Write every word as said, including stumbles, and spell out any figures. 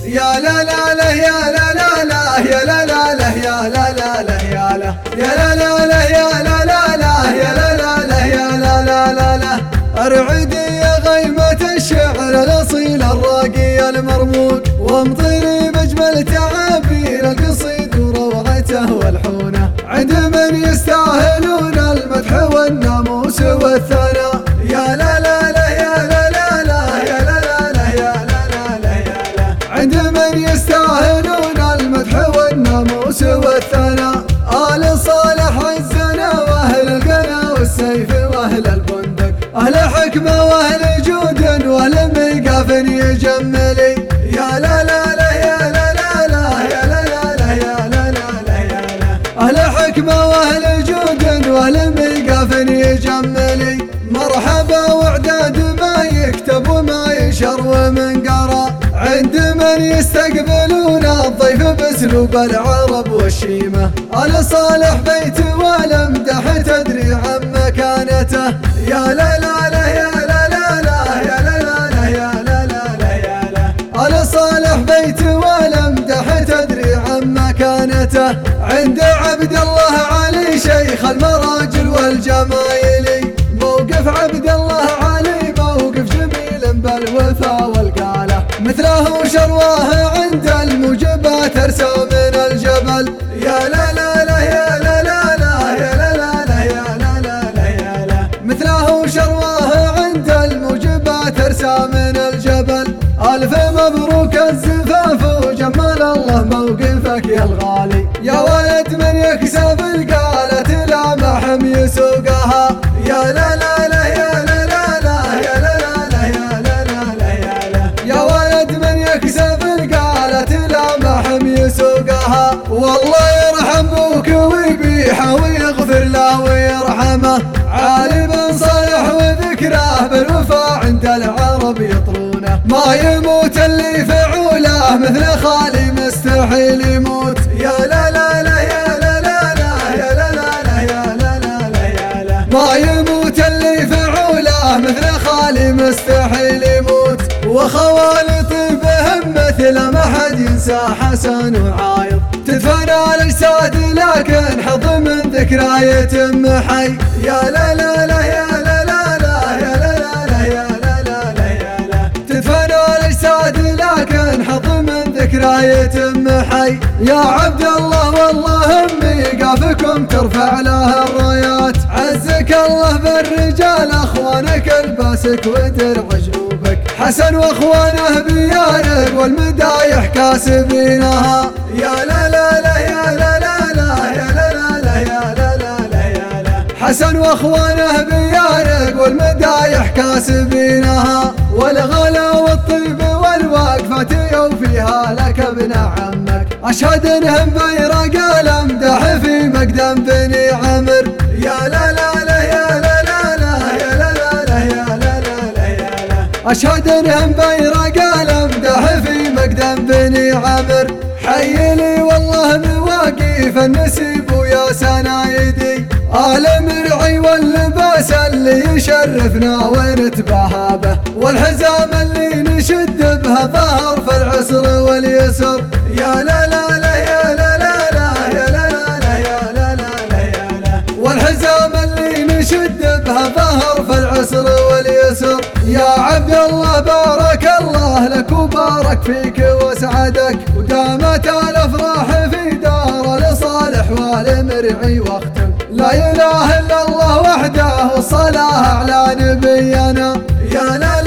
يا لا لا لا يا لا لا لا يا لا لا لا يا لا لا لا يا لا يا لا لا لا يا لا لا لا يا لا لا لا يا لا لا لا لا ارعدي يا غيمة الشعر الأصيل الراقي المرموق، وامطري بأجمل تعابير القصيد وروعته والحونه، عند من يستاهلون المدح والناموس والثناء. يا لا لا لا يا لا لا لا يا لا لا لا يا لا لا لا يا لا عند من يستاهلون المدح والناموس والثناء. آل صالح عزنا واهل القنا والسيف واهل البندق، أهل حكمة واهل جود والميقاف يجملي. يا لا لا لا يا لا لا لا يا لا لا لا يا لا لا لا يا لا أهل حكمة واهل جود والميقاف يجملي. مرحبا وعداد ما يكتب وما يشر ومن قرا، عند من يستقبلون الضيف باسلوب العرب والشيمة. آل صالح بيت والمدح تدري عن مكانته. يا لا لا لا يا لا لا لا يا لا لا لا يا لا لا لا يا لا آل صالح بيت والمدح تدري عن مكانته، عند عبد الله علي شيخ المراجل والجمايل. موقف عبد الله علي موقف جميل بالوفا والقاله، مثله شرواه عند الموجبات ارسى من الجبل. يا لا لا لا يا لا لا لا يا لا لا لا يا لا لا لا يا لا مثله شرواه عند الموجبات ارسى من الجبل. الف مبروك الزفاف وجمل الله موقفك يا الغالي، يا ولد من يكسب القالة لا محم يسوقها. يا لا لا لا يا لا لا لا يا لا لا لا يا لا لا لا يا لا يا ولد من يكسب القالة لا محم يسوقها. والله يرحم ابوك ويبيحه ويغفر له ويرحمه، عالي بن صالح وذكراه بالوفا عند العرب يطرونه. ما يموت اللي فعوله مثل خالي مستحيل يموت. يا لا لا لا يا لا لا لا يا لا لا لا يا لا لا لا يا لا ما يموت اللي فعوله مثل خالي مستحيل يموت. وخوالط بهم مثل ما حد ينسى حسن وعايض، تدفن الاجساد لكن حظ من ذكرى يتم حي. يا لا لا لا يا لا لا لا يا لا لا لا يا لا لا لا يا لا تدفن الاجساد لكن حظ من ذكرى يتم حي. يا عبد الله والله ميقافكم ترفع له الرايات، عزك الله بالرجال اخوانك الباسك ودرع جنوبك، حسن واخوانه بيارق والمدايح كاسبينها. يا لا لا لا يا لا لا لا يا لا لا لا يا لا لا لا يا لا حسن واخوانه بيارق والمدايح كاسبينها. والغلا والطيب والوقفة يوفيها لك ابن عمك، اشهد انهم بيرق الامدح في مقدم بني عمر. يا لا لا لا يا لا لا لا يا لا لا لا يا لا لا لا يا لا اشهد انهم بيرق الامدح في مقدم بني عمر. حي لي والله مواقيف النسيب ويا سنايدي، آل مرعي واللباس اللي يشرفنا ونتباهى به، والحزام اللي نشد بها ظهر في العسر واليسر. يا لا لا لا يا لا لا لا يا لا لا لا يا لا لا لا يا لا والحزام اللي نشد بها ظهر في العسر واليسر. يا عبد الله بارك الله لك وبارك فيك وسعدك، ودامت الافراح في دار لصالح والمرعي واختم. لا اله الا الله وحده والصلاه على نبينا. يا لا